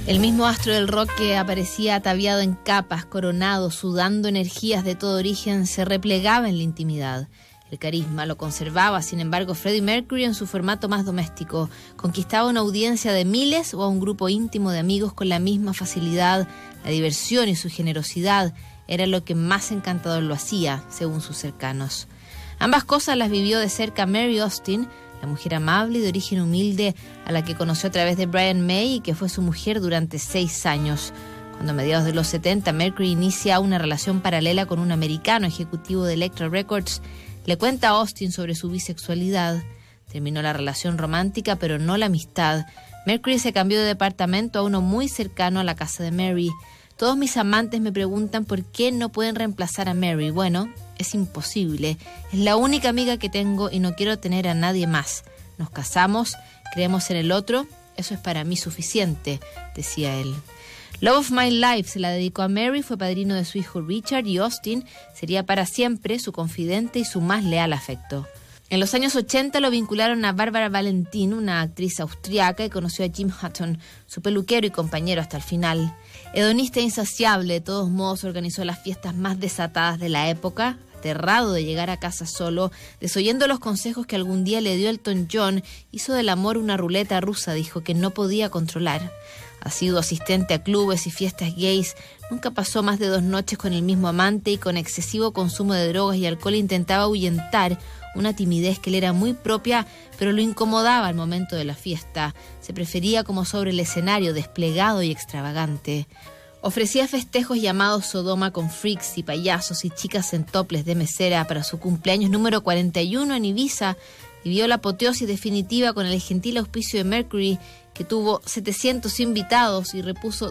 El mismo astro del rock que aparecía ataviado en capas, coronado, sudando energías de todo origen, se replegaba en la intimidad. El carisma lo conservaba, sin embargo, Freddie Mercury en su formato más doméstico. Conquistaba una audiencia de miles o a un grupo íntimo de amigos con la misma facilidad. La diversión y su generosidad era lo que más encantador lo hacía, según sus cercanos. Ambas cosas las vivió de cerca Mary Austin, la mujer amable y de origen humilde a la que conoció a través de Brian May y que fue su mujer durante 6 años. Cuando a mediados de los 70 Mercury inicia una relación paralela con un americano ejecutivo de Elektra Records, le cuenta a Austin sobre su bisexualidad. Terminó la relación romántica, pero no la amistad. Mercury se cambió de departamento a uno muy cercano a la casa de Mary. Todos mis amantes me preguntan por qué no pueden reemplazar a Mary. Bueno, es imposible. Es la única amiga que tengo y no quiero tener a nadie más. Nos casamos, creemos en el otro, eso es para mí suficiente, decía él. Love of My Life se la dedicó a Mary, fue padrino de su hijo Richard y Austin sería para siempre su confidente y su más leal afecto. En los años 80 lo vincularon a Barbara Valentin, una actriz austriaca, y conoció a Jim Hutton, su peluquero y compañero hasta el final. Hedonista e insaciable, de todos modos organizó las fiestas más desatadas de la época, aterrado de llegar a casa solo, desoyendo los consejos que algún día le dio Elton John, hizo del amor una ruleta rusa, dijo, que no podía controlar. Ha sido asistente a clubes y fiestas gays, nunca pasó más de 2 noches con el mismo amante y con excesivo consumo de drogas y alcohol intentaba ahuyentar una timidez que le era muy propia, pero lo incomodaba al momento de la fiesta. Se prefería como sobre el escenario, desplegado y extravagante. Ofrecía festejos llamados Sodoma con freaks y payasos y chicas en toples de mesera para su cumpleaños número 41 en Ibiza. Vivió la apoteosis definitiva con el gentil auspicio de Mercury, que tuvo 700 invitados y repuso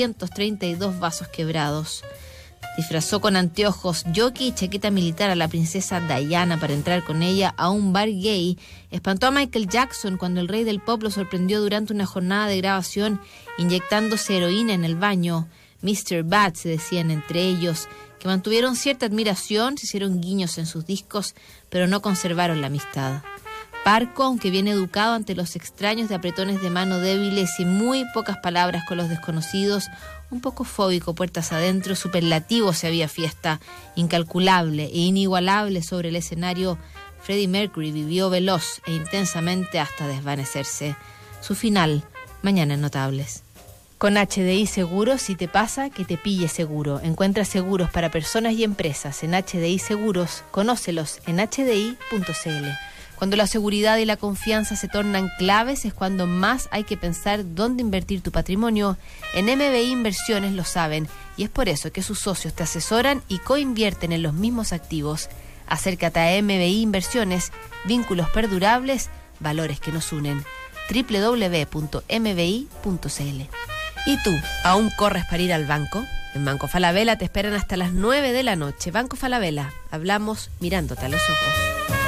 232 vasos quebrados. Disfrazó con anteojos, jockey y chaqueta militar a la princesa Diana para entrar con ella a un bar gay. Espantó a Michael Jackson cuando el rey del pop lo sorprendió durante una jornada de grabación inyectándose heroína en el baño. Mr. Bad se decían entre ellos, que mantuvieron cierta admiración, se hicieron guiños en sus discos, pero no conservaron la amistad. Parco, aunque bien educado ante los extraños, de apretones de mano débiles y muy pocas palabras con los desconocidos, un poco fóbico puertas adentro, superlativo si había fiesta, incalculable e inigualable sobre el escenario, Freddie Mercury vivió veloz e intensamente hasta desvanecerse. Su final, mañana en Notables. Con HDI Seguros, si te pasa, que te pille seguro. Encuentra seguros para personas y empresas en HDI Seguros. Conócelos en hdi.cl. Cuando la seguridad y la confianza se tornan claves es cuando más hay que pensar dónde invertir tu patrimonio. En MBI Inversiones lo saben y es por eso que sus socios te asesoran y coinvierten en los mismos activos. Acércate a MBI Inversiones, vínculos perdurables, valores que nos unen. www.mbi.cl. ¿Y tú, aún corres para ir al banco? En Banco Falabella te esperan hasta las 9 de la noche. Banco Falabella, hablamos mirándote a los ojos.